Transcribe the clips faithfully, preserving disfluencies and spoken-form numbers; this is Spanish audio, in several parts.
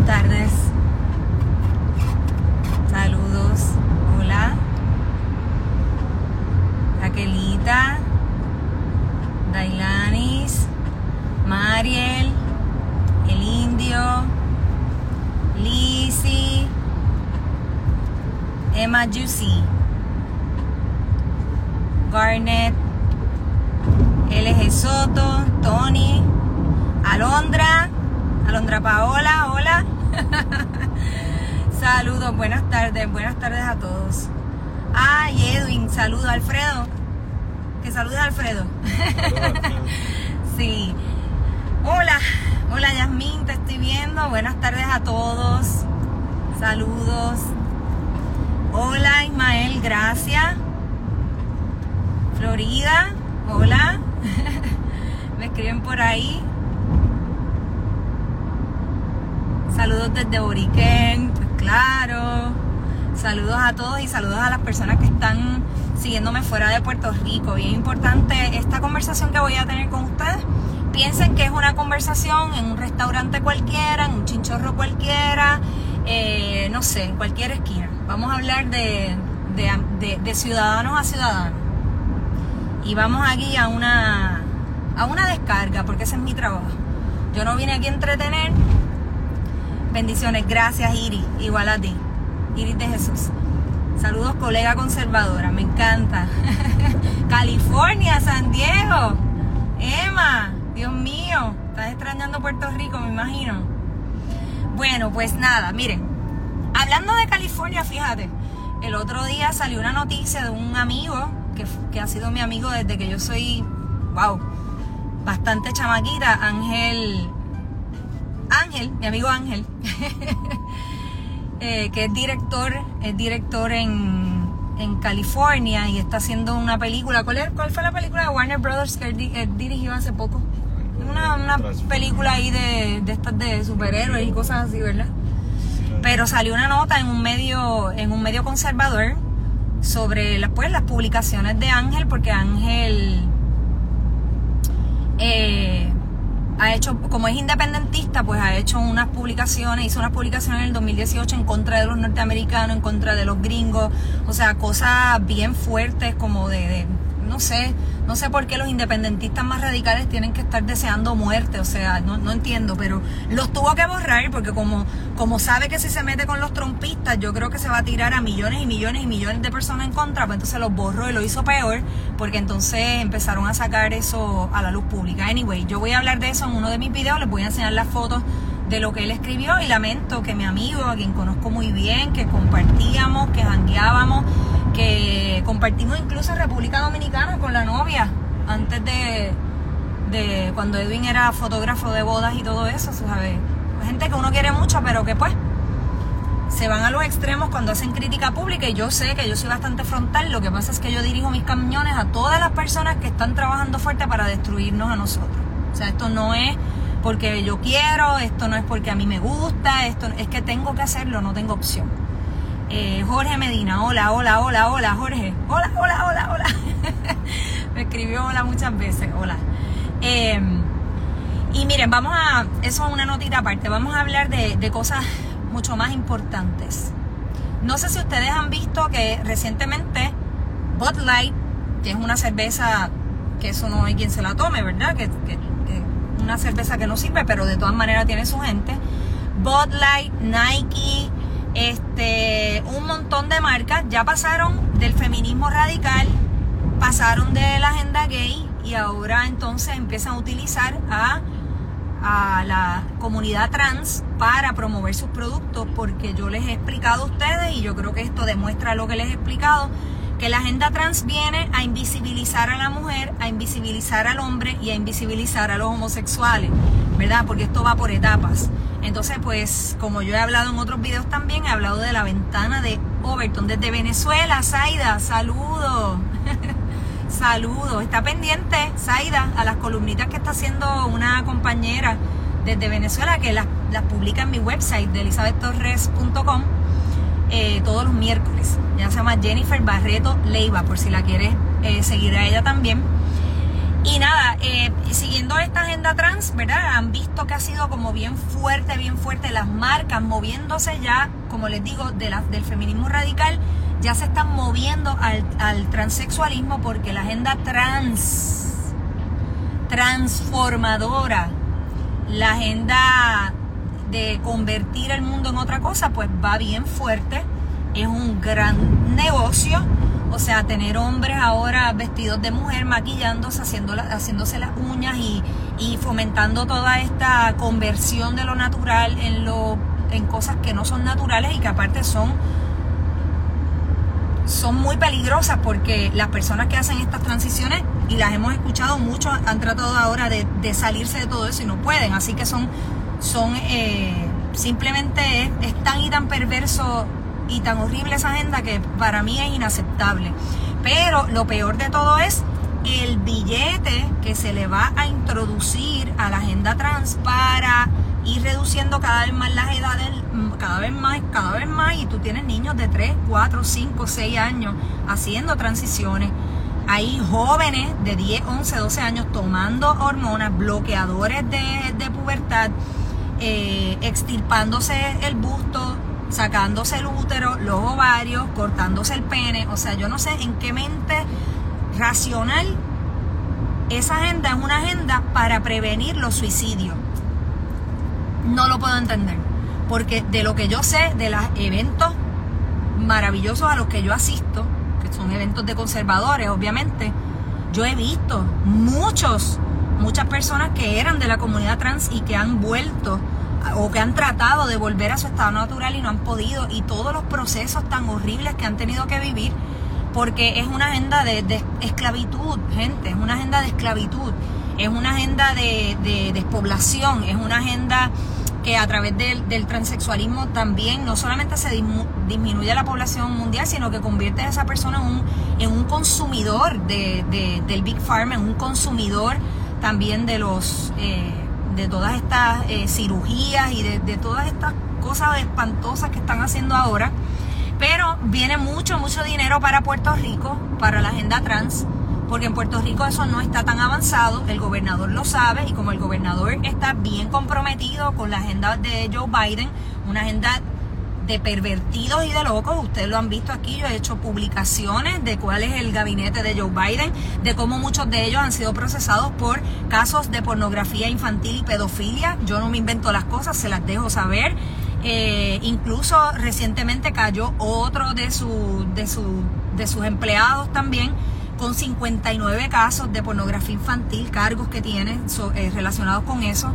tardes. Saludos. Hola. Raquelita. Dailanis. Mariel. El Indio. Lizzy. Emma Juicy. Garnet. L G Soto. Tony. Alondra. Alondra Paola, hola. Saludos, buenas tardes, buenas tardes a todos. Ay, Edwin, saludo Alfredo. Que salude a Alfredo. Sí. Hola, hola Yasmín, te estoy viendo. Buenas tardes a todos. Saludos. Hola Ismael, gracias. Florida, hola. Me escriben por ahí. Saludos desde Boriquén, pues claro. Saludos a todos y saludos a las personas que están siguiéndome fuera de Puerto Rico. Bien importante esta conversación que voy a tener con ustedes. Piensen que es una conversación en un restaurante cualquiera, en un chinchorro cualquiera, eh, no sé, en cualquier esquina. Vamos a hablar de, de, de, de ciudadanos a ciudadanos. Y vamos aquí a una, a una descarga, porque ese es mi trabajo. Yo no vine aquí a entretener. Bendiciones, gracias Iris, igual a ti, Iris de Jesús. Saludos colega conservadora, me encanta. California, San Diego, Emma, Dios mío, estás extrañando Puerto Rico, me imagino. Bueno, pues nada, miren, hablando de California, fíjate, el otro día salió una noticia de un amigo, que, que ha sido mi amigo desde que yo soy, wow, bastante chamaquita, Ángel... Ángel, mi amigo Ángel, eh, que es director, es director en, en California y está haciendo una película. ¿Cuál, es, ¿Cuál fue la película de Warner Brothers que él, él dirigió hace poco? Una, una película ahí de, de estas de superhéroes y cosas así, ¿verdad? Pero salió una nota en un medio, en un medio conservador sobre las, pues, las publicaciones de Ángel, porque Ángel eh, ha hecho, como es independentista, pues ha hecho unas publicaciones, hizo unas publicaciones en el dos mil dieciocho en contra de los norteamericanos, en contra de los gringos, o sea, cosas bien fuertes como de, de no sé, no sé por qué los independentistas más radicales tienen que estar deseando muerte, o sea, no, no entiendo, pero los tuvo que borrar porque como, como sabe que si se mete con los trumpistas, yo creo que se va a tirar a millones y millones y millones de personas en contra, pues entonces los borró y lo hizo peor, porque entonces empezaron a sacar eso a la luz pública. Anyway, yo voy a hablar de eso en uno de mis videos, les voy a enseñar las fotos de lo que él escribió y lamento que mi amigo, a quien conozco muy bien, que compartíamos, que jangueábamos, que compartimos incluso en República Dominicana con la novia antes de, de cuando Edwin era fotógrafo de bodas y todo eso, ¿sabes? Gente que uno quiere mucho, pero que pues se van a los extremos cuando hacen crítica pública, y yo sé que yo soy bastante frontal. Lo que pasa es que yo dirijo mis camiones a todas las personas que están trabajando fuerte para destruirnos a nosotros. O sea, esto no es porque yo quiero, esto no es porque a mí me gusta, esto es que tengo que hacerlo, no tengo opción. Eh, Jorge Medina, hola, hola, hola, hola, Jorge, hola, hola, hola, hola. Me escribió hola muchas veces, hola. Eh, y miren, vamos a, eso es una notita aparte, vamos a hablar de, de cosas mucho más importantes. No sé si ustedes han visto que recientemente Bud Light, que es una cerveza que eso no hay quien se la tome, ¿verdad? Que, que, que una cerveza que no sirve, pero de todas maneras tiene su gente. Bud Light, Nike, este, un montón de marcas ya pasaron del feminismo radical, pasaron de la agenda gay y ahora entonces empiezan a utilizar a, a la comunidad trans para promover sus productos, porque yo les he explicado a ustedes, y yo creo que esto demuestra lo que les he explicado, que la agenda trans viene a invisibilizar a la mujer, a invisibilizar al hombre y a invisibilizar a los homosexuales, ¿verdad? Porque esto va por etapas. Entonces, pues, como yo he hablado en otros videos también, he hablado de la ventana de Overton desde Venezuela. Zaida, saludos. Saludos. Está pendiente, Zaida, a las columnitas que está haciendo una compañera desde Venezuela, que las, las publica en mi website de elizabeth torres punto com eh, todos los miércoles. Ella se llama Jennifer Barreto Leiva, por si la quieres eh, seguir a ella también. Y nada, eh, siguiendo esta agenda trans, ¿verdad? Han visto que ha sido como bien fuerte, bien fuerte las marcas moviéndose ya, como les digo, de la, del feminismo radical, ya se están moviendo al, al transexualismo porque la agenda trans, transformadora, la agenda de convertir el mundo en otra cosa, pues va bien fuerte. Es un gran negocio. O sea, tener hombres ahora vestidos de mujer, maquillándose, haciendo la, haciéndose las uñas y, y fomentando toda esta conversión de lo natural en, lo, en cosas que no son naturales y que aparte son, son muy peligrosas porque las personas que hacen estas transiciones, y las hemos escuchado muchos, han tratado ahora de, de salirse de todo eso y no pueden. Así que son, son eh, simplemente es, es tan y tan perverso y tan horrible esa agenda que para mí es inaceptable. Pero lo peor de todo es el billete que se le va a introducir a la agenda trans para ir reduciendo cada vez más las edades, cada vez más, cada vez más, y tú tienes niños de tres, cuatro, cinco, seis años haciendo transiciones. Hay jóvenes de diez, once, doce años tomando hormonas, bloqueadores de, de pubertad, eh, extirpándose el busto, sacándose el útero, los ovarios, cortándose el pene. O sea, yo no sé en qué mente racional esa agenda es una agenda para prevenir los suicidios. No lo puedo entender, porque de lo que yo sé de los eventos maravillosos a los que yo asisto, que son eventos de conservadores, obviamente, yo he visto muchos, muchas personas que eran de la comunidad trans y que han vuelto o que han tratado de volver a su estado natural y no han podido, y todos los procesos tan horribles que han tenido que vivir, porque es una agenda de, de esclavitud, gente, es una agenda de esclavitud, es una agenda de, de despoblación, es una agenda que a través del, del transexualismo también no solamente se dismu, disminuye la población mundial, sino que convierte a esa persona en un, en un consumidor de, de, del Big Pharma, en un consumidor también de los... Eh, de todas estas eh, cirugías y de, de todas estas cosas espantosas que están haciendo ahora. Pero viene mucho, mucho dinero para Puerto Rico, para la agenda trans, porque en Puerto Rico eso no está tan avanzado, el gobernador lo sabe, y como el gobernador está bien comprometido con la agenda de Joe Biden, una agenda de pervertidos y de locos, ustedes lo han visto aquí, yo he hecho publicaciones de cuál es el gabinete de Joe Biden, de cómo muchos de ellos han sido procesados por casos de pornografía infantil y pedofilia. Yo no me invento las cosas, se las dejo saber. Eh, incluso recientemente cayó otro de, su, de, su, de sus empleados también con cincuenta y nueve casos de pornografía infantil, cargos que tiene so, eh, relacionados con eso.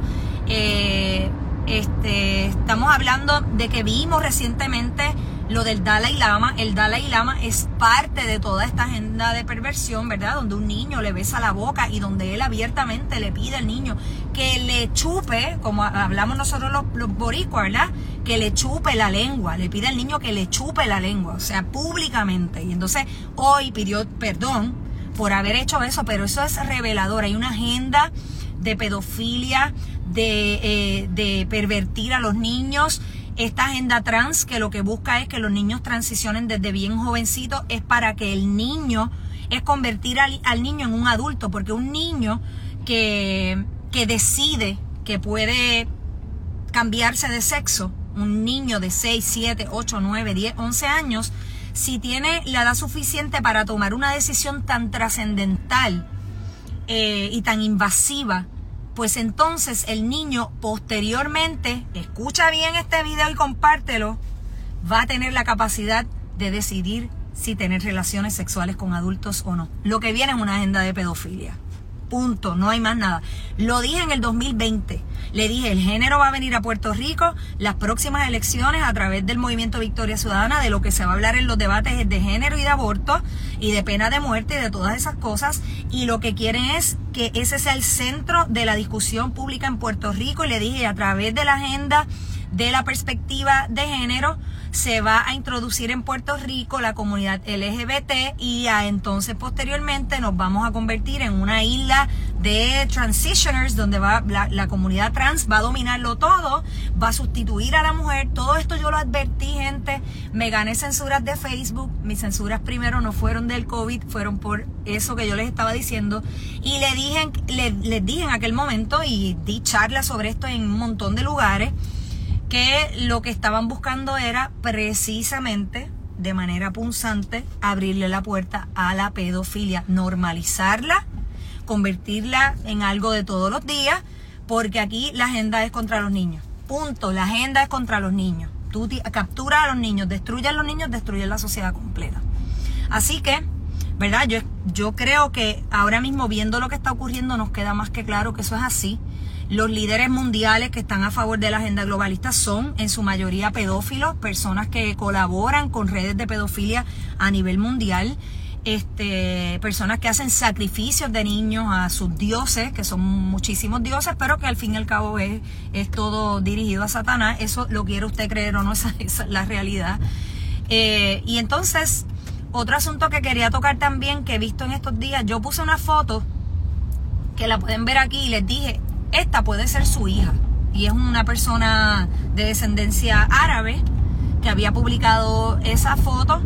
Eh, Este, estamos hablando de que vimos recientemente lo del Dalai Lama. El Dalai Lama es parte de toda esta agenda de perversión, ¿verdad? Donde un niño le besa la boca y donde él abiertamente le pide al niño que le chupe, como hablamos nosotros los, los boricuas, ¿verdad? Que le chupe la lengua, le pide al niño que le chupe la lengua, o sea, públicamente. Y entonces hoy pidió perdón por haber hecho eso, pero eso es revelador. Hay una agenda de pedofilia, de, eh, de pervertir a los niños. Esta agenda trans, que lo que busca es que los niños transicionen desde bien jovencitos, es para que el niño, es convertir al, al niño en un adulto, porque un niño que, que decide que puede cambiarse de sexo, un niño de seis, siete, ocho, nueve, diez, once años, si tiene la edad suficiente para tomar una decisión tan trascendental eh, y tan invasiva, pues entonces el niño posteriormente, escucha bien este video y compártelo, va a tener la capacidad de decidir si tener relaciones sexuales con adultos o no. Lo que viene es una agenda de pedofilia. Punto, no hay más nada. Lo dije en el dos mil veinte. Le dije, el género va a venir a Puerto Rico, las próximas elecciones a través del movimiento Victoria Ciudadana, de lo que se va a hablar en los debates es de género y de aborto y de pena de muerte y de todas esas cosas, y lo que quieren es que ese sea el centro de la discusión pública en Puerto Rico. Y le dije, a través de la agenda de la perspectiva de género se va a introducir en Puerto Rico la comunidad L G B T y a, entonces posteriormente nos vamos a convertir en una isla de transitioners donde va la, la comunidad trans va a dominarlo todo, va a sustituir a la mujer. Todo esto yo lo advertí, gente. Me gané censuras de Facebook. Mis censuras primero no fueron del COVID, fueron por eso que yo les estaba diciendo. Y le dije, le, les dije en aquel momento y di charlas sobre esto en un montón de lugares, que lo que estaban buscando era precisamente, de manera punzante, abrirle la puerta a la pedofilia, normalizarla, convertirla en algo de todos los días, porque aquí la agenda es contra los niños. Punto. La agenda es contra los niños. Tú capturas a los niños, destruyes a los niños, destruyes la sociedad completa. Así que, ¿verdad? Yo, yo creo que ahora mismo, viendo lo que está ocurriendo, nos queda más que claro que eso es así. Los líderes mundiales que están a favor de la agenda globalista son en su mayoría pedófilos, personas que colaboran con redes de pedofilia a nivel mundial, este, personas que hacen sacrificios de niños a sus dioses, que son muchísimos dioses, pero que al fin y al cabo es, es todo dirigido a Satanás. Eso lo quiere usted creer o no, esa, esa es la realidad. Eh, y entonces, otro asunto que quería tocar también, que he visto en estos días, yo puse una foto que la pueden ver aquí y les dije, esta puede ser su hija, y es una persona de descendencia árabe que había publicado esa foto.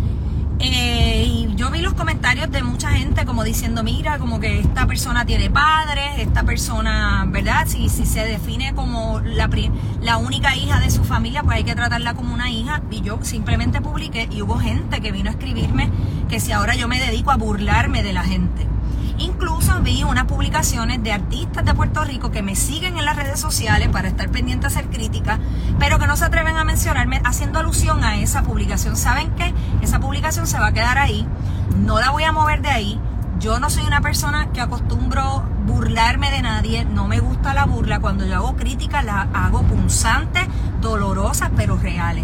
Eh, y yo vi los comentarios de mucha gente como diciendo, mira, como que esta persona tiene padres, esta persona, ¿verdad? Si, si se define como la, la única hija de su familia, pues hay que tratarla como una hija. Y yo simplemente publiqué, y hubo gente que vino a escribirme que si ahora yo me dedico a burlarme de la gente. Incluso vi unas publicaciones de artistas de Puerto Rico que me siguen en las redes sociales para estar pendiente a hacer críticas, pero que no se atreven a mencionarme haciendo alusión a esa publicación. ¿Saben qué? Esa publicación se va a quedar ahí, no la voy a mover de ahí. Yo no soy una persona que acostumbro burlarme de nadie, no me gusta la burla. Cuando yo hago críticas las hago punzantes, dolorosas, pero reales.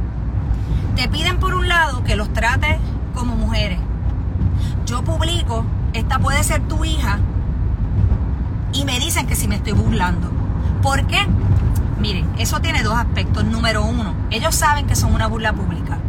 Te piden por un lado que los trates como mujeres. Yo publico, esta puede ser tu hija, y me dicen que si me estoy burlando. ¿Por qué? Miren, eso tiene dos aspectos. Número uno, ellos saben que son una burla pública.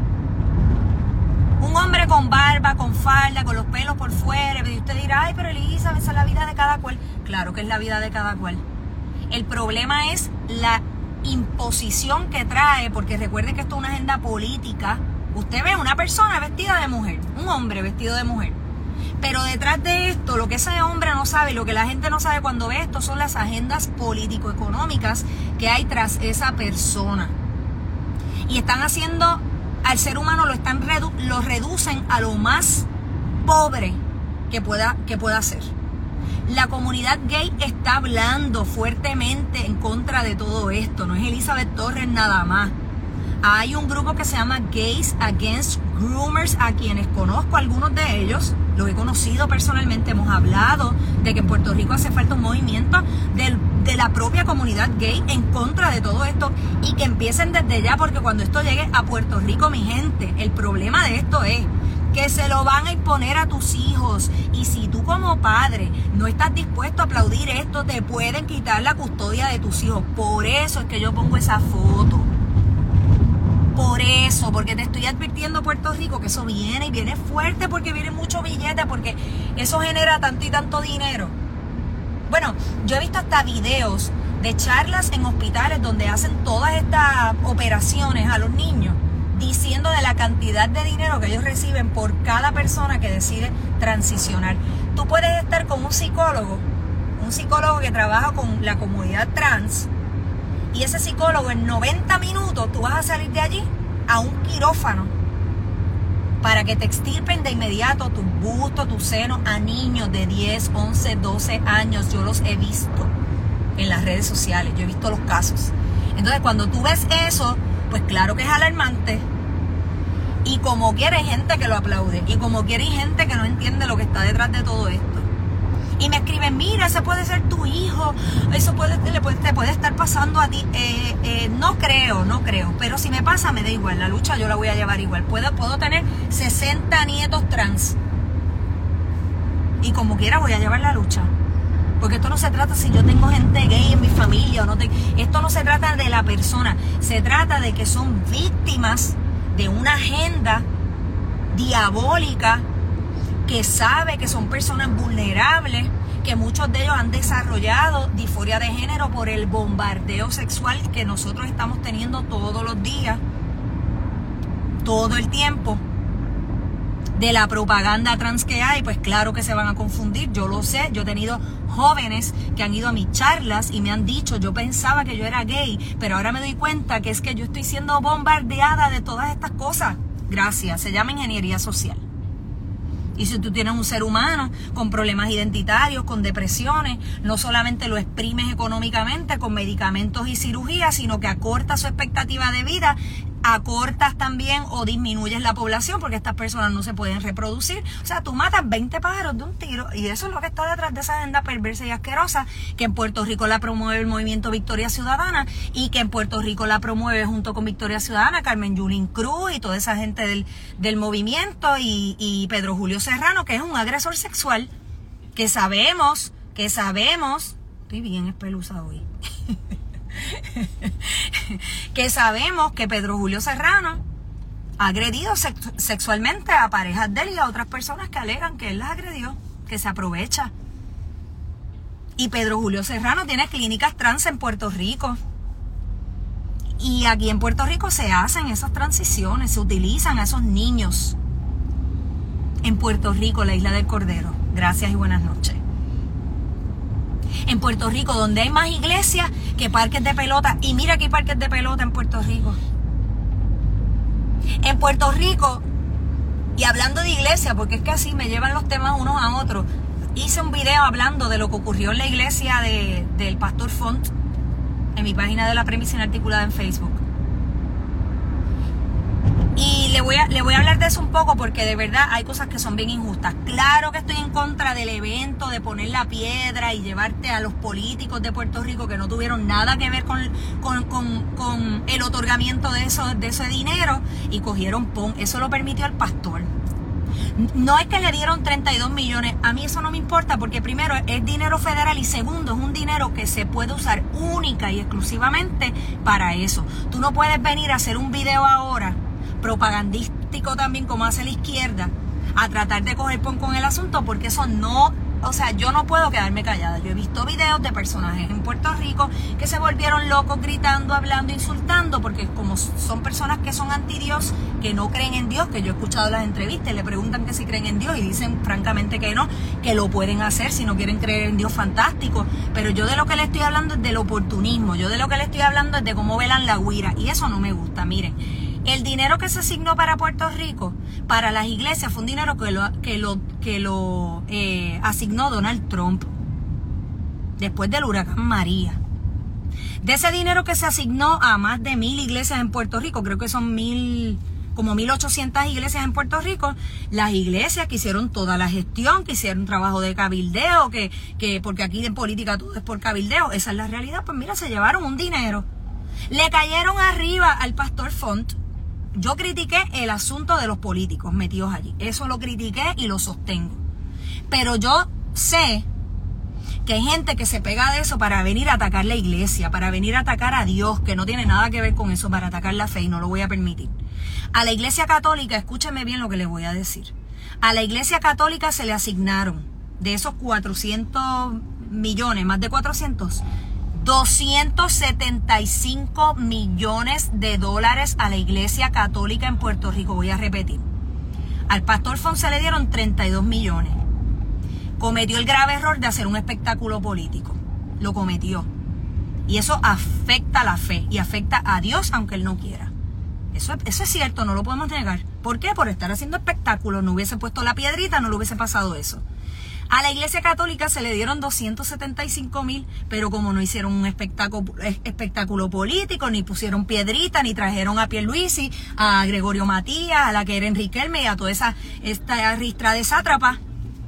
Un hombre con barba, con falda, con los pelos por fuera, y usted dirá, ay, pero Elizabeth, esa es la vida de cada cual. Claro que es la vida de cada cual. El problema es la imposición que trae, porque recuerden que esto es una agenda política. Usted ve una persona vestida de mujer, un hombre vestido de mujer. Pero detrás de esto, lo que ese hombre no sabe, lo que la gente no sabe cuando ve esto, son las agendas político-económicas que hay tras esa persona. Y están haciendo al ser humano, lo están redu- lo reducen a lo más pobre que pueda, que pueda ser. La comunidad gay está hablando fuertemente en contra de todo esto. No es Elizabeth Torres nada más. Hay un grupo que se llama Gays Against Groomers, a quienes conozco, algunos de ellos, los he conocido personalmente. Hemos hablado de que en Puerto Rico hace falta un movimiento de, de la propia comunidad gay en contra de todo esto, y que empiecen desde ya, porque cuando esto llegue a Puerto Rico, mi gente, el problema de esto es que se lo van a imponer a tus hijos, y si tú como padre no estás dispuesto a aplaudir esto, te pueden quitar la custodia de tus hijos. Por eso es que yo pongo esa foto. Por eso, porque te estoy advirtiendo, Puerto Rico, que eso viene y viene fuerte, porque viene mucho billete, porque eso genera tanto y tanto dinero. Bueno, yo he visto hasta videos de charlas en hospitales donde hacen todas estas operaciones a los niños, diciendo de la cantidad de dinero que ellos reciben por cada persona que decide transicionar. Tú puedes estar con un psicólogo, un psicólogo que trabaja con la comunidad trans, y ese psicólogo en noventa minutos tú vas a salir de allí a un quirófano para que te extirpen de inmediato tus bustos, tus senos, a niños de diez, once, doce años. Yo los he visto en las redes sociales, yo he visto los casos. Entonces, cuando tú ves eso, pues claro que es alarmante. Y como quiera hay gente que lo aplaude, y como quiera hay gente que no entiende lo que está detrás de todo esto. Y me escriben, mira, ese puede ser tu hijo, eso puede, le puede, te puede estar pasando a ti. Eh, eh, no creo, no creo. Pero si me pasa, me da igual. La lucha yo la voy a llevar igual. Puedo, puedo tener sesenta nietos trans, y como quiera voy a llevar la lucha. Porque esto no se trata si yo tengo gente gay en mi familia o no tengo. Esto no se trata de la persona. Se trata de que son víctimas de una agenda diabólica que sabe que son personas vulnerables, que muchos de ellos han desarrollado disforia de género por el bombardeo sexual que nosotros estamos teniendo todos los días, todo el tiempo, de la propaganda trans que hay. Pues claro que se van a confundir, yo lo sé. Yo he tenido jóvenes que han ido a mis charlas y me han dicho, yo pensaba que yo era gay, pero ahora me doy cuenta que es que yo estoy siendo bombardeada de todas estas cosas. Gracias, se llama ingeniería social. Y si tú tienes un ser humano con problemas identitarios, con depresiones, no solamente lo exprimes económicamente con medicamentos y cirugías, sino que acortas su expectativa de vida, acortas también o disminuyes la población porque estas personas no se pueden reproducir. O sea, tú matas veinte pájaros de un tiro, y eso es lo que está detrás de esa agenda perversa y asquerosa que en Puerto Rico la promueve el movimiento Victoria Ciudadana, y que en Puerto Rico la promueve junto con Victoria Ciudadana Carmen Yulín Cruz y toda esa gente del, del movimiento, y, y Pedro Julio Serrano, que es un agresor sexual, que sabemos, que sabemos, estoy bien espeluza hoy, que sabemos que Pedro Julio Serrano ha agredido sex- sexualmente a parejas de él y a otras personas que alegan que él las agredió, que se aprovecha. Y Pedro Julio Serrano tiene clínicas trans en Puerto Rico. Y aquí en Puerto Rico se hacen esas transiciones, se utilizan a esos niños. En Puerto Rico, la Isla del Cordero. Gracias y buenas noches. En Puerto Rico, donde hay más iglesias que parques de pelota. Y mira que hay parques de pelota en Puerto Rico. En Puerto Rico, y hablando de iglesia, porque es que así me llevan los temas unos a otros, hice un video hablando de lo que ocurrió en la iglesia de, del Pastor Font, en mi página de la Premisa Inarticulada en Facebook. Y le voy, a, le voy a hablar de eso un poco porque de verdad hay cosas que son bien injustas. Claro que estoy en contra del evento de poner la piedra y llevarte a los políticos de Puerto Rico que no tuvieron nada que ver con, con, con, con el otorgamiento de, eso, de ese dinero, y cogieron pon. Eso lo permitió el pastor. No es que le dieron treinta y dos millones. A mí eso no me importa porque primero es dinero federal y segundo es un dinero que se puede usar única y exclusivamente para eso. Tú no puedes venir a hacer un video ahora propagandístico también como hace la izquierda a tratar de coger pon con el asunto, porque eso no, o sea, yo no puedo quedarme callada. Yo he visto videos de personajes en Puerto Rico que se volvieron locos gritando, hablando, insultando, porque como son personas que son anti Dios, que no creen en Dios, que yo he escuchado las entrevistas y le preguntan que si creen en Dios y dicen francamente que no, que lo pueden hacer si no quieren creer en Dios, fantástico, pero yo de lo que le estoy hablando es del oportunismo, yo de lo que le estoy hablando es de cómo velan la guira, y eso no me gusta. Miren, el dinero que se asignó para Puerto Rico, para las iglesias, fue un dinero que lo, que lo, que lo eh, asignó Donald Trump después del huracán María. De ese dinero que se asignó a más de mil iglesias en Puerto Rico, creo que son mil, como mil ochocientas iglesias en Puerto Rico, las iglesias que hicieron toda la gestión, que hicieron trabajo de cabildeo, que, que porque aquí en política todo es por cabildeo, esa es la realidad. Pues mira, se llevaron un dinero, le cayeron arriba al pastor Font. Yo critiqué el asunto de los políticos metidos allí. Eso lo critiqué y lo sostengo. Pero yo sé que hay gente que se pega de eso para venir a atacar la iglesia, para venir a atacar a Dios, que no tiene nada que ver con eso, para atacar la fe, y no lo voy a permitir. A la iglesia católica, escúcheme bien lo que les voy a decir. A la iglesia católica se le asignaron de esos cuatrocientos millones, más de cuatrocientos, doscientos setenta y cinco millones de dólares a la iglesia católica en Puerto Rico. Voy a repetir. Al pastor Font se le dieron treinta y dos millones. Cometió el grave error de hacer un espectáculo político. Lo cometió. Y eso afecta a la fe y afecta a Dios aunque él no quiera. Eso, eso es cierto, no lo podemos negar. ¿Por qué? Por estar haciendo espectáculos. No hubiese puesto la piedrita, no le hubiese pasado eso. A la iglesia católica se le dieron doscientos setenta y cinco mil, pero como no hicieron un espectáculo, espectáculo político, ni pusieron piedrita, ni trajeron a Pierluisi, a Gregorio Matías, a la que era Enrique Elme, y a toda esa esta ristra de sátrapa,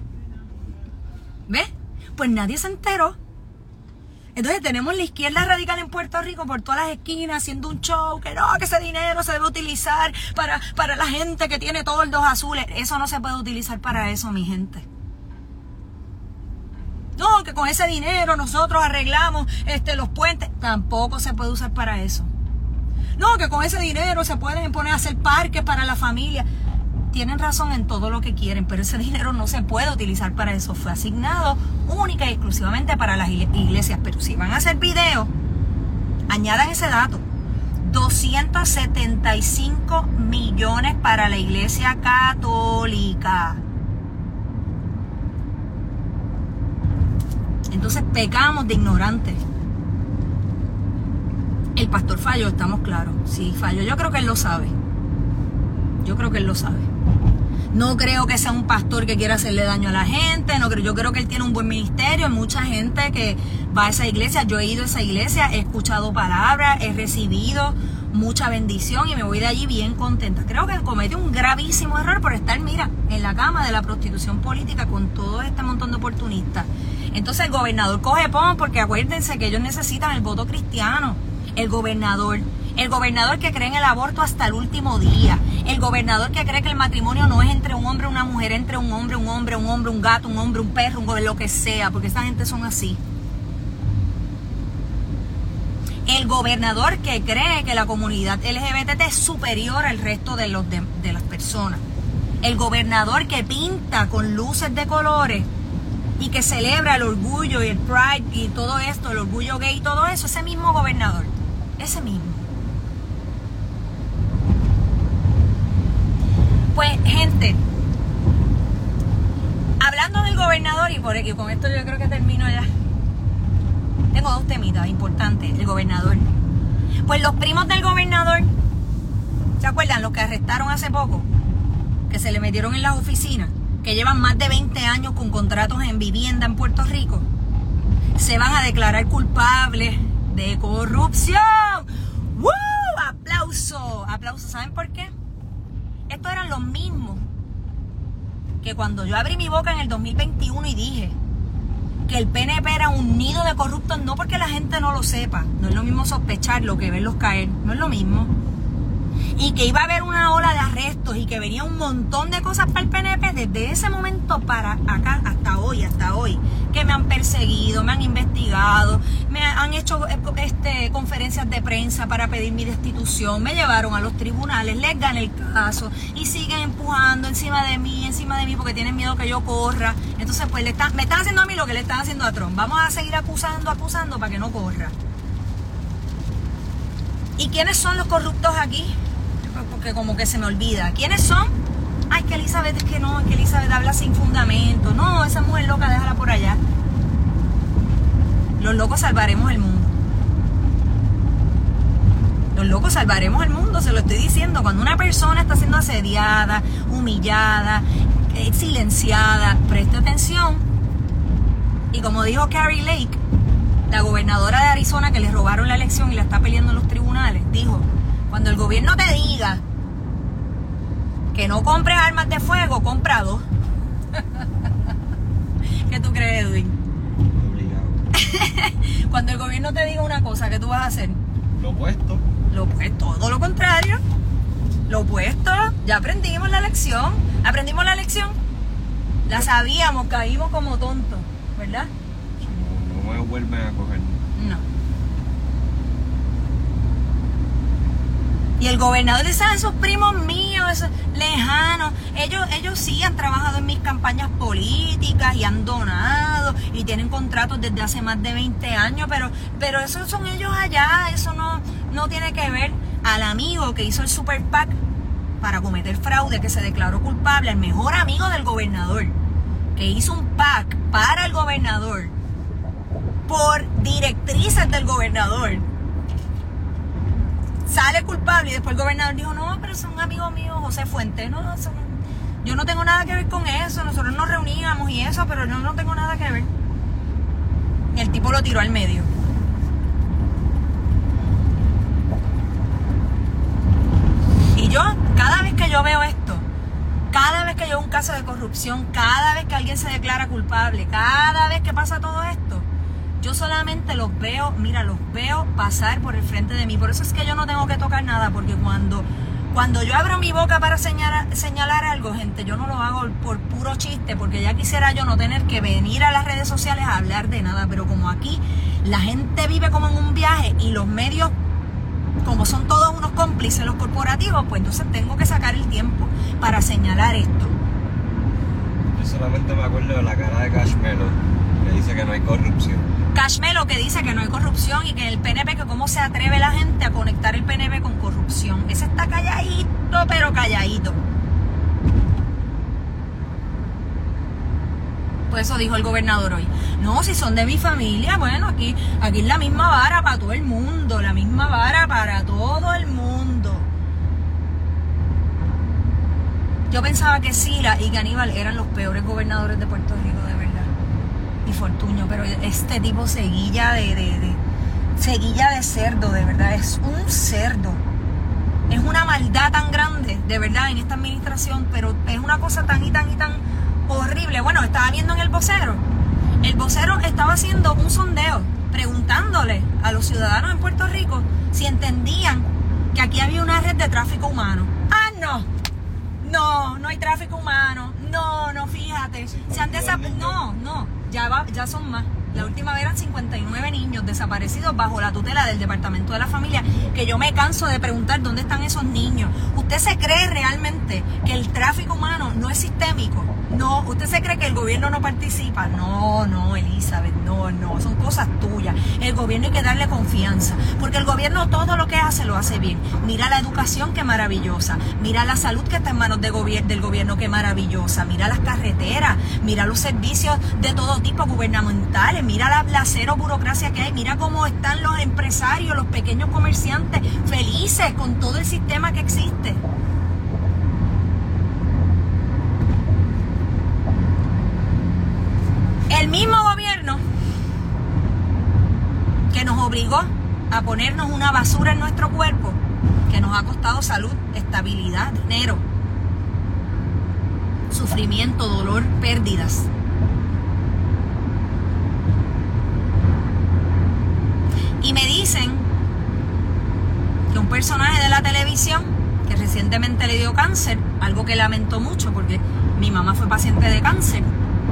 ¿ves? Pues nadie se enteró. Entonces tenemos la izquierda radical en Puerto Rico por todas las esquinas haciendo un show, que no, que ese dinero se debe utilizar para, para la gente que tiene toldos azules. Eso no se puede utilizar para eso, mi gente. No, que que con ese dinero nosotros arreglamos este, los puentes. Tampoco se puede usar para eso. No, que con ese dinero se pueden poner a hacer parques para la familia. Tienen razón en todo lo que quieren, pero ese dinero no se puede utilizar para eso. Fue asignado única y exclusivamente para las iglesias. Pero si van a hacer videos, añadan ese dato. doscientos setenta y cinco millones para la iglesia católica. Entonces pecamos de ignorantes. El pastor falló, estamos claros. Sí, falló. Yo creo que él lo sabe. Yo creo que él lo sabe. No creo que sea un pastor que quiera hacerle daño a la gente. No creo, yo creo que él tiene un buen ministerio. Hay mucha gente que va a esa iglesia. Yo he ido a esa iglesia, he escuchado palabras, he recibido mucha bendición y me voy de allí bien contenta. Creo que él comete un gravísimo error por estar, mira, en la cama de la prostitución política con todo este montón de oportunistas. Entonces el gobernador coge pon porque acuérdense que ellos necesitan el voto cristiano. El gobernador, el gobernador que cree en el aborto hasta el último día, el gobernador que cree que el matrimonio no es entre un hombre y una mujer, entre un hombre, un hombre, un hombre, un gato, un hombre, un perro, un hombre, lo que sea, porque esa gente son así. El gobernador que cree que la comunidad L G B T es superior al resto de, los de, de las personas. El gobernador que pinta con luces de colores y que celebra el orgullo y el pride y todo esto, el orgullo gay y todo eso, ese mismo gobernador, ese mismo. Pues, gente, hablando del gobernador, y por aquí, con esto yo creo que termino ya. Tengo dos temitas importantes, el gobernador. Pues los primos del gobernador, ¿se acuerdan? Los que arrestaron hace poco, que se le metieron en las oficinas, que llevan más de veinte años con contratos en vivienda en Puerto Rico, se van a declarar culpables de corrupción. ¡Woo! ¡Aplauso! ¡Aplauso! ¿Saben por qué? Estos eran los mismos que cuando yo abrí mi boca en el dos mil veintiuno y dije que el P N P era un nido de corruptos, no porque la gente no lo sepa, no es lo mismo sospecharlo que verlos caer, no es lo mismo. Y que iba a haber una ola de arrestos y que venía un montón de cosas para el P N P, desde ese momento para acá, hasta hoy, hasta hoy, que me han perseguido, me han investigado, me han hecho este, conferencias de prensa para pedir mi destitución, me llevaron a los tribunales, les gané el caso y siguen empujando encima de mí, encima de mí porque tienen miedo que yo corra. Entonces pues le están, me están haciendo a mí lo que le están haciendo a Trump. Vamos a seguir acusando, acusando para que no corra. ¿Y quiénes son los corruptos aquí? Porque como que se me olvida. ¿Quiénes son? Ay, que Elizabeth es que no, que Elizabeth habla sin fundamento. No, esa mujer loca, déjala por allá. Los locos salvaremos el mundo. Los locos salvaremos el mundo, se lo estoy diciendo. Cuando una persona está siendo asediada, humillada, eh, silenciada, preste atención. Y como dijo Kari Lake, la gobernadora de Arizona que le robaron la elección y la está peleando en los tribunales, dijo: cuando el gobierno te diga que no compres armas de fuego, compra dos. ¿Qué tú crees, Edwin? Obligado. Cuando el gobierno te diga una cosa, ¿qué tú vas a hacer? Lo opuesto. Lo opuesto, todo lo contrario. Lo opuesto. Ya aprendimos la lección. Aprendimos la lección. La sabíamos, caímos como tontos, ¿verdad? No, no me vuelven a coger. No. Y el gobernador dice: esos primos míos, esos lejanos, ellos, ellos sí han trabajado en mis campañas políticas y han donado y tienen contratos desde hace más de veinte años, pero, pero esos son ellos allá, eso no, no tiene que ver. Al amigo que hizo el super PAC para cometer fraude, que se declaró culpable, al mejor amigo del gobernador, que hizo un PAC para el gobernador, por directrices del gobernador, sale culpable y después el gobernador dijo: no, pero son amigos míos, José Fuentes, no, no, son, yo no tengo nada que ver con eso, nosotros nos reuníamos y eso, pero yo no tengo nada que ver. Y el tipo lo tiró al medio. Y yo, cada vez que yo veo esto, cada vez que yo veo un caso de corrupción, cada vez que alguien se declara culpable, cada vez que pasa todo esto, yo solamente los veo, mira, los veo pasar por el frente de mí. Por eso es que yo no tengo que tocar nada, porque cuando, Cuando yo abro mi boca para señalar, señalar algo, gente, yo no lo hago por puro chiste, porque ya quisiera yo no tener que venir a las redes sociales a hablar de nada, pero como aquí la gente vive como en un viaje y los medios, como son todos unos cómplices los corporativos, pues entonces tengo que sacar el tiempo para señalar esto. Yo solamente me acuerdo de la cara de Cashmelo, que dice que no hay corrupción. Cashmelo que dice que no hay corrupción y que el P N P, que cómo se atreve la gente a conectar el P N P con corrupción. Ese está calladito, pero calladito. Pues eso dijo el gobernador hoy. No, si son de mi familia, bueno, aquí, aquí es la misma vara para todo el mundo, la misma vara para todo el mundo. Yo pensaba que Sila y que Aníbal eran los peores gobernadores de Puerto Rico, de verdad. Y Fortuño, pero este tipo seguilla de, de, de seguilla de cerdo, de verdad, es un cerdo. Es una maldad tan grande, de verdad, en esta administración, pero es una cosa tan y tan y tan horrible. Bueno, estaba viendo en El Vocero. El Vocero estaba haciendo un sondeo, preguntándole a los ciudadanos en Puerto Rico si entendían que aquí había una red de tráfico humano. ¡Ah, no! No, no hay tráfico humano. No, no, fíjate. Se han desap- no, no, ya, va, ya son más. La última vez eran cincuenta y nueve niños desaparecidos bajo la tutela del Departamento de la Familia, que yo me canso de preguntar dónde están esos niños. ¿Usted se cree realmente que el tráfico humano no es sistémico? No. ¿Usted se cree que el gobierno no participa? No, no, Elizabeth, no, no. Son cosas tuyas. El gobierno hay que darle confianza, porque el gobierno todo lo que hace lo hace bien. Mira la educación, qué maravillosa. Mira la salud que está en manos de gobier- del gobierno, qué maravillosa. Mira las carreteras, mira los servicios de todo tipo gubernamentales. Mira la, la cero burocracia que hay, mira cómo están los empresarios, los pequeños comerciantes felices con todo el sistema que existe. El mismo gobierno que nos obligó a ponernos una basura en nuestro cuerpo, que nos ha costado salud, estabilidad, dinero, sufrimiento, dolor, pérdidas. Y me dicen que un personaje de la televisión que recientemente le dio cáncer, algo que lamento mucho porque mi mamá fue paciente de cáncer,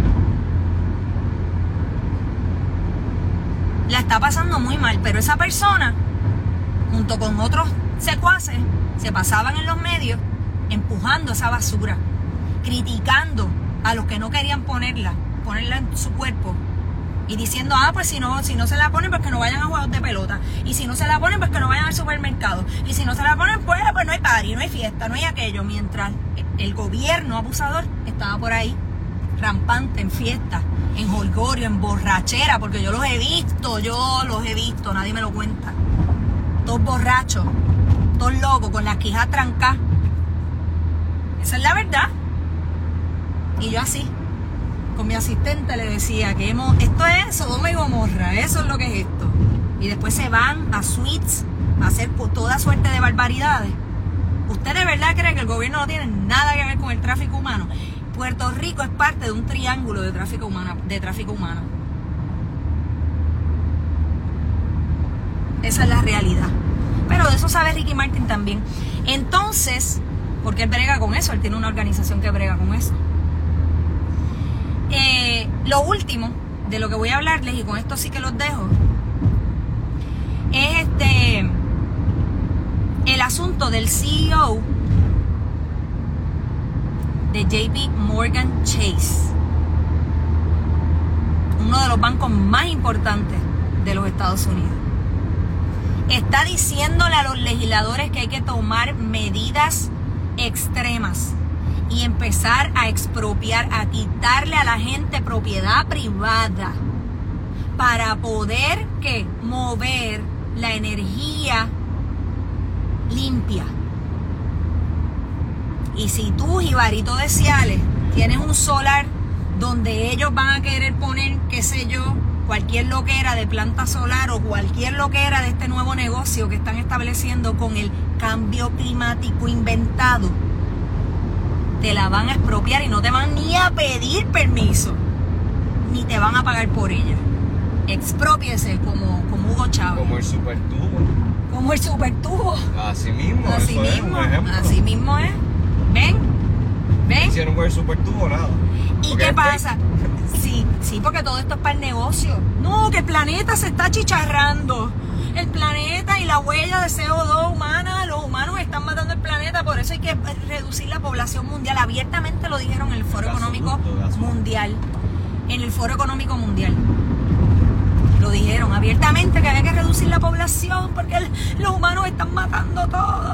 la está pasando muy mal, pero esa persona, junto con otros secuaces, se pasaban en los medios empujando esa basura, criticando a los que no querían ponerla, ponerla en su cuerpo. Y diciendo, ah, pues si no, si no se la ponen, pues que no vayan a juegos de pelota. Y si no se la ponen, pues que no vayan al supermercado. Y si no se la ponen, pues, pues no hay party, no hay fiesta, no hay aquello. Mientras el gobierno abusador estaba por ahí, rampante, en fiesta, en jolgorio, en borrachera, porque yo los he visto, yo los he visto, nadie me lo cuenta. Todos borrachos, todos locos, con las quijas trancadas. Esa es la verdad. Y yo así, con mi asistente le decía que hemos, esto es Sodoma y Gomorra, eso es lo que es esto. Y después se van a suites a hacer toda suerte de barbaridades. ¿Usted de verdad cree que el gobierno no tiene nada que ver con el tráfico humano? Puerto Rico es parte de un triángulo de tráfico humano, de tráfico humano. Esa es la realidad. Pero de eso sabe Ricky Martin también. Entonces, porque él brega con eso, él tiene una organización que brega con eso. Eh, lo último de lo que voy a hablarles, y con esto sí que los dejo, es este el asunto del C E O de J P Morgan Chase, uno de los bancos más importantes de los Estados Unidos. Está diciéndole a los legisladores que hay que tomar medidas extremas y empezar a expropiar, a quitarle a la gente propiedad privada para poder ¿qué? mover la energía limpia. Y si tú, Jibarito de Ciales, tienes un solar donde ellos van a querer poner, qué sé yo, cualquier loquera de planta solar o cualquier loquera de este nuevo negocio que están estableciendo con el cambio climático inventado, te la van a expropiar y no te van ni a pedir permiso, ni te van a pagar por ella. Exprópiese como, como Hugo Chávez. Como el supertubo. Como el supertubo. Así mismo, Así eso mismo, es un ejemplo. así mismo es. ¿Ven? ¿Ven? Hicieron con el supertubo nada. ¿Y Porque qué es pasa? Sí, sí, porque todo esto es para el negocio. No, que el planeta se está chicharrando. El planeta y la huella de C O dos humana, los humanos están matando el planeta, por eso hay que reducir la población mundial. Abiertamente lo dijeron en el Foro Económico Mundial. En el Foro Económico Mundial. Lo dijeron abiertamente que había que reducir la población porque el, los humanos están matando todo.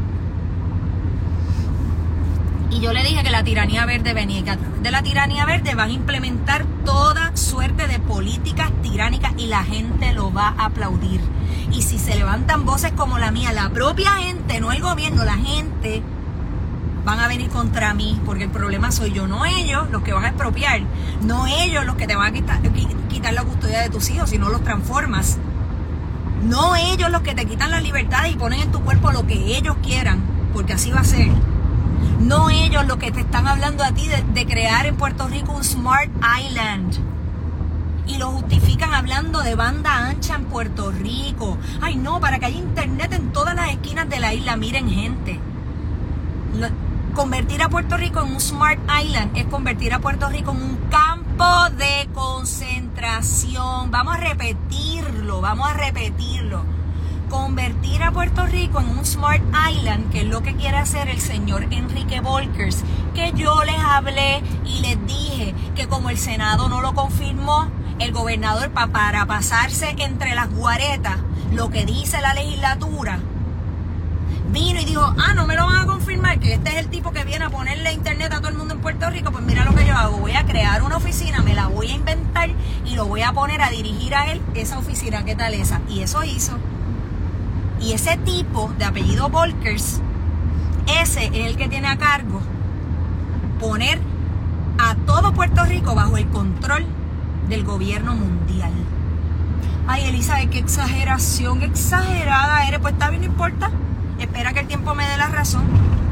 Y yo le dije que la tiranía verde venía y que a través de la tiranía verde van a implementar toda suerte de políticas tiránicas y la gente lo va a aplaudir. Y si se levantan voces como la mía, la propia gente, no el gobierno, la gente, van a venir contra mí, porque el problema soy yo, no ellos los que van a expropiar, no ellos los que te van a quitar, quitar la custodia de tus hijos, sino los transformas. No ellos los que te quitan las libertades y ponen en tu cuerpo lo que ellos quieran, porque así va a ser. No ellos los que te están hablando a ti de, de crear en Puerto Rico un Smart Island. Y lo justifican hablando de banda ancha en Puerto Rico. Ay no, para que haya internet en todas las esquinas de la isla. Miren gente, lo, convertir a Puerto Rico en un Smart Island es convertir a Puerto Rico en un campo de concentración. Vamos a repetirlo, vamos a repetirlo. Convertir a Puerto Rico en un Smart Island, que es lo que quiere hacer el señor Enrique Volkers, que yo les hablé y les dije que como el Senado no lo confirmó, el gobernador pa, para pasarse entre las guaretas lo que dice la legislatura, vino y dijo, ah, no me lo van a confirmar, que este es el tipo que viene a ponerle internet a todo el mundo en Puerto Rico. Pues mira lo que yo hago, voy a crear una oficina, me la voy a inventar y lo voy a poner a dirigir a él esa oficina. ¿Qué tal esa? Y eso hizo. Y ese tipo de apellido Volkers, ese es el que tiene a cargo poner a todo Puerto Rico bajo el control del gobierno mundial. Ay, Elizabeth, qué exageración, qué exagerada eres. Pues está bien, no importa. Espera que el tiempo me dé la razón.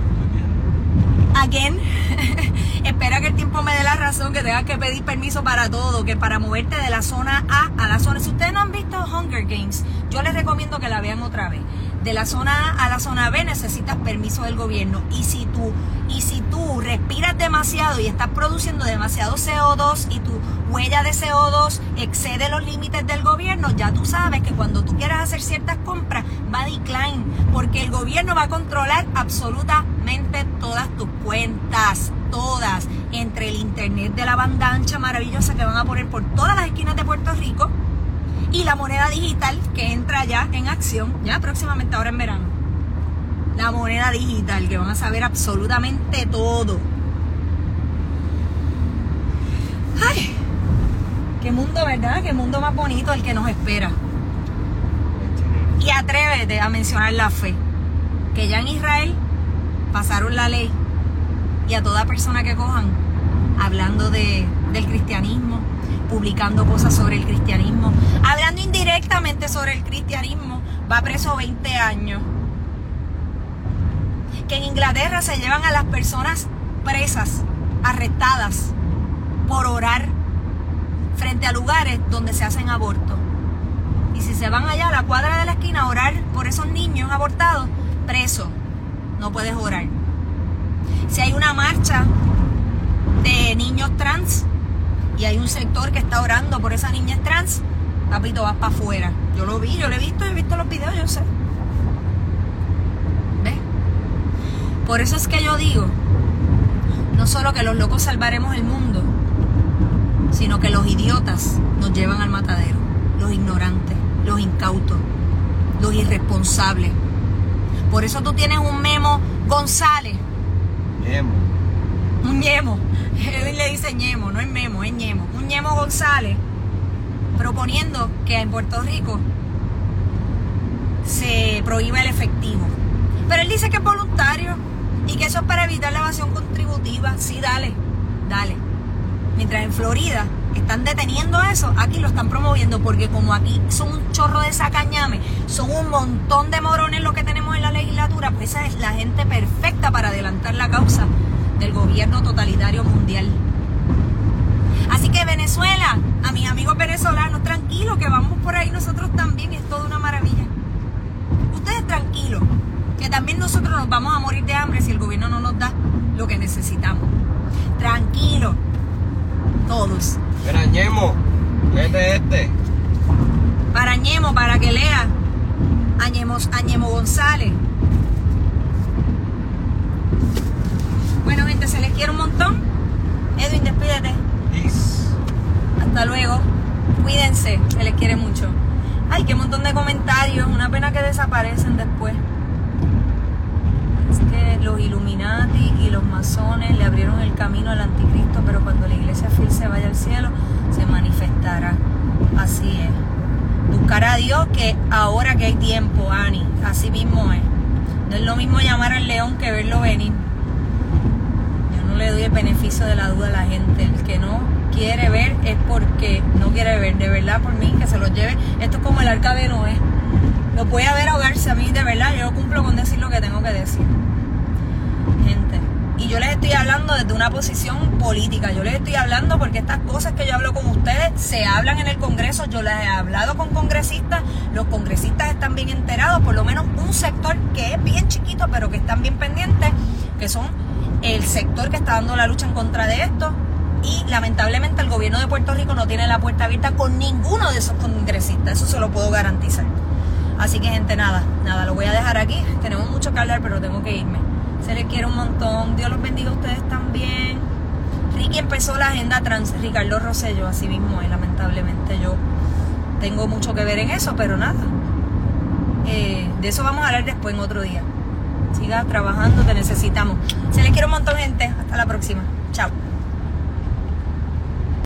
Again. Espera que el tiempo me dé la razón, que tengas que pedir permiso para todo, que para moverte de la zona A a la zona. Si ustedes no han visto Hunger Games, yo les recomiendo que la vean otra vez. De la zona A a la zona B necesitas permiso del gobierno. Y si tú, y si tú respiras demasiado y estás produciendo demasiado C O dos y tu huella de C O dos excede los límites del gobierno, ya tú sabes que cuando tú quieras hacer ciertas compras va a decline, porque el gobierno va a controlar absolutamente todas tus cuentas, todas, entre el internet de la banda ancha maravillosa que van a poner por todas las esquinas de Puerto Rico y la moneda digital que entra ya en acción, ya próximamente ahora en verano. La moneda digital, que van a saber absolutamente todo. Ay, qué mundo, ¿verdad? Qué mundo más bonito el que nos espera. Y atrévete a mencionar la fe, que ya en Israel pasaron la ley y a toda persona que cojan hablando de, del cristianismo, publicando cosas sobre el cristianismo, hablando indirectamente sobre el cristianismo, va preso veinte años. Que en Inglaterra se llevan a las personas presas, arrestadas, por orar frente a lugares donde se hacen abortos. Y si se van allá a la cuadra de la esquina a orar por esos niños abortados, preso, no puedes orar. Si hay una marcha de niños trans y hay un sector que está orando por esas niñas trans, papito, vas para afuera. Yo lo vi, yo lo he visto, he visto los videos, yo sé. ¿Ves? Por eso es que yo digo, no solo que los locos salvaremos el mundo, sino que los idiotas nos llevan al matadero. Los ignorantes, los incautos, los irresponsables. Por eso tú tienes un Memo González. Ñemo. Un Ñemo. Él le dice Ñemo, no es Memo, es Ñemo. Un Ñemo González proponiendo que en Puerto Rico se prohíba el efectivo. Pero él dice que es voluntario y que eso es para evitar la evasión contributiva. Sí, dale, dale. Mientras en Florida están deteniendo eso, aquí lo están promoviendo, porque como aquí son un chorro de sacañame, son un montón de morones lo que tenemos en la legislatura, pues esa es la gente perfecta para adelantar la causa del gobierno totalitario mundial. Así que Venezuela, a mis amigos venezolanos, tranquilos que vamos por ahí nosotros también, y es toda una maravilla. tranquilos, que también nosotros nos vamos a morir de hambre si el gobierno no nos da lo que necesitamos. Tranquilos, todos. Mira, Ñemo, vete este. Para Ñemo, para que lea a Ñemo, a Ñemo González. Bueno, gente, se les quiere un montón. Edwin, despídete. Peace. Hasta luego. Cuídense, se les quiere mucho. Ay, qué montón de comentarios. Una pena que desaparecen después. Es que los Illuminati y los masones le abrieron el camino al anticristo, pero cuando la iglesia fiel se vaya al cielo, se manifestará. Así es. Buscar a Dios, que ahora que hay tiempo, Ani, así mismo es. No es lo mismo llamar al león que verlo venir. Yo no le doy el beneficio de la duda a la gente. El que no quiere ver es porque no quiere ver. De verdad, por mí, que se lo lleve. Esto es como el arca de Noé. Lo puede haber ahogarse a mí, de verdad. Yo cumplo con decir lo que tengo que decir. Gente. Y yo les estoy hablando desde una posición política. Yo les estoy hablando porque estas cosas que yo hablo con ustedes se hablan en el Congreso. Yo les he hablado con congresistas. Los congresistas están bien enterados. Por lo menos un sector que es bien chiquito, pero que están bien pendientes, que son el sector que está dando la lucha en contra de esto. Y lamentablemente el gobierno de Puerto Rico no tiene la puerta abierta con ninguno de esos congresistas. Eso se lo puedo garantizar. Así que, gente, nada, nada, lo voy a dejar aquí. Tenemos mucho que hablar, pero tengo que irme. Se les quiere un montón. Dios los bendiga a ustedes también. Ricky empezó la agenda trans, Ricardo Rosselló, así mismo es, lamentablemente. Yo tengo mucho que ver en eso, pero nada. Eh, de eso vamos a hablar después en otro día. Siga trabajando, te necesitamos. Se les quiere un montón, gente. Hasta la próxima. Chao.